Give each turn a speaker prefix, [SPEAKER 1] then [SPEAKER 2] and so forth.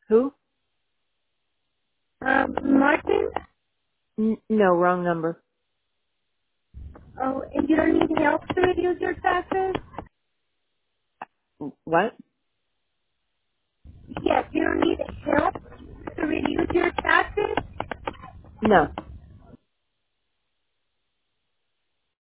[SPEAKER 1] Who?
[SPEAKER 2] Martin?
[SPEAKER 1] No, wrong number.
[SPEAKER 2] Oh, and you don't need help to reduce your taxes?
[SPEAKER 1] What?
[SPEAKER 2] Yes, you don't need help to reduce your taxes?
[SPEAKER 1] No.